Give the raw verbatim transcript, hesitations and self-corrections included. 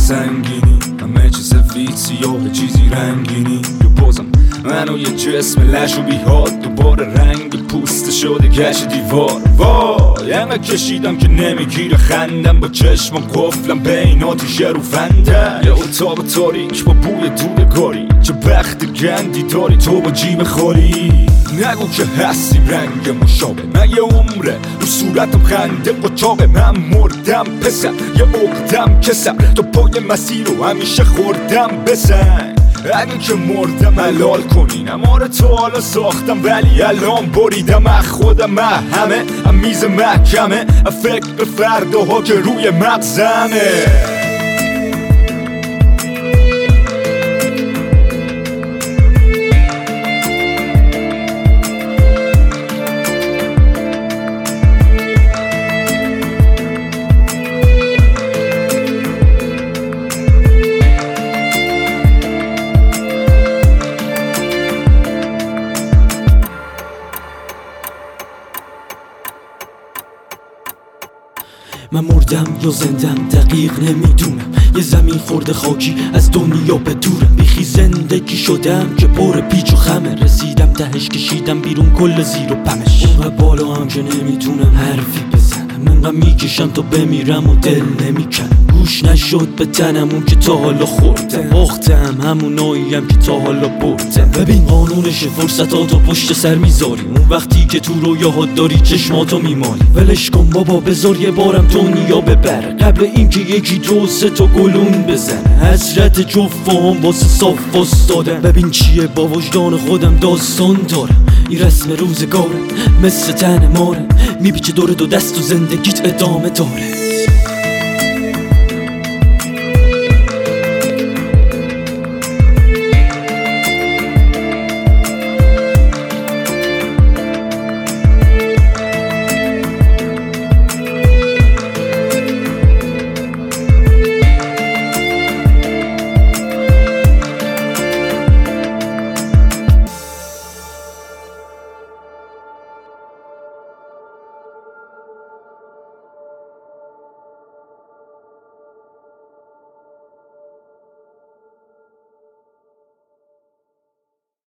سنگینی، همه چی سفید سیاه چیزی رنگینی. یا بازم منو یه جسم لش و بیهاد، دوباره رنگ پوست شده گش دیوار. وای انقدر کشیدم که نمیگیره خندم، با چشمم قفلم بین آتیش رو فنده. یه اتاق تاریک با بوی دودگاری، چه بخت گندی داری تو با جیب خالی. نگو که هستی رنگ مشابه، من یه عمره رو صورتم خنده قچاقه. من مردم پسر یه عقدم کسر، تو پای مسیر رو همیشه خوردم بسن. اگه که مردم حلال کنین، اماره تو حالا ساختم ولی الان بریدم. از خودم همه هم میز محکمه، فکر به فرداها که روی مغزمه. من مردم یا زندم دقیق نمیدونم، یه زمین خورده خاکی از دنیا به دورم. بیخی زندگی شدم که پر پیچ و خمه، رسیدم تهش کشیدم بیرون کل زیر و پمش. اونقدر بالا هم که نمیتونم حرفی بزنم، منقدر میکشم تا بمیرم و دل نمیکنم. گوش نشد به تنم اون که تا حالا خوردم، باختم هموناییم که تا حالا بردم. ببین قانونش فرصتاتو پشت سر میذاری، اون وقتی که تو رویاهات داری چشماتو میمالی. ولش کن بابا بذار یه بارم دنیا ببره، قبل اینکه یکی دو سه تا گلون بزنه. حسرت جفام واسه صاف وستادم، ببین چیه با وجدان خودم داستان دارم. این رسم روزگاره مثل تن ماره، میپیچه دور دو دست و زندگیت ادامه داره.